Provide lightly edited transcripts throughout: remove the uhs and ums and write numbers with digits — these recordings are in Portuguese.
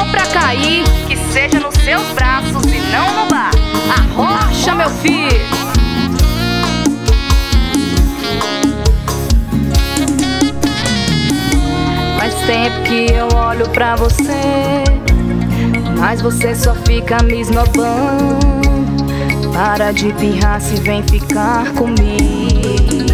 for pra cair, que seja nos seus braços e não no bar. Arrocha, meu filho. Faz tempo que eu olho pra você, mas você só fica me esnobando. Para de pirraça e vem ficar comigo.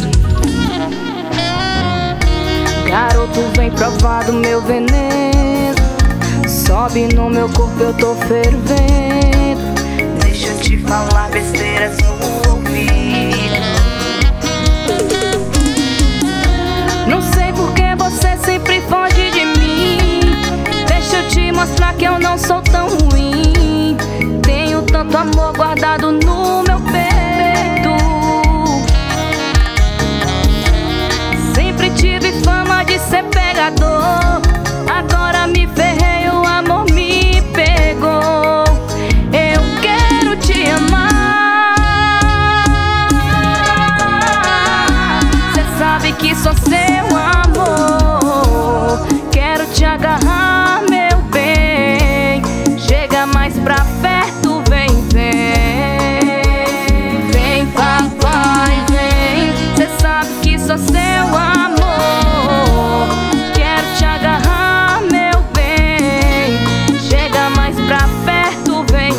Garoto, vem provar do meu veneno. Sobe no meu corpo, eu tô fervendo. Deixa eu te falar besteiras no ouvido. Não sei por que você sempre foge de mim. Deixa eu te mostrar que eu não sou tão ruim. Tenho tanto amor guardado no meu peito. Sempre tive fama de ser pegador. Agora me ferrei, o amor me pegou. Eu quero te amar. Cê sabe que sou seu amor. Quero te agarrar, meu bem. Chega mais pra perto, vem, vem. Vem, papai, vem. Cê sabe que sou seu amor. Quero te agarrar, meu bem. Chega mais pra perto, vem,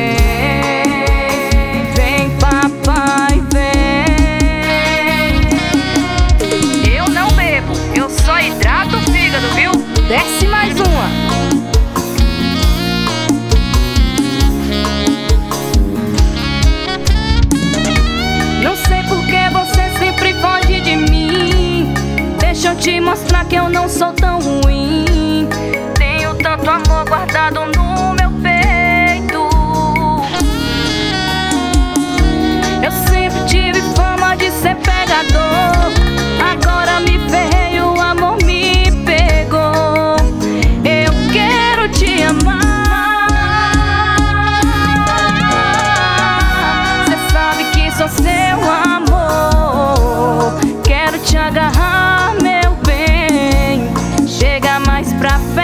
vem. Vem, papai, vem. Eu não bebo, eu só hidrato o fígado, viu? Desce mais uma. Não sei por que você sempre foge de mim. Deixa eu te mostrar que eu não sou tão ruim. Tenho tanto amor guardado no meu peito. Eu sempre tive fama de ser pegador. Agora me ferrei, o amor me pegou. Eu quero te amar. Cê sabe que sou seu amor. Quero te agarrar, meu bem. Chega mais pra frente.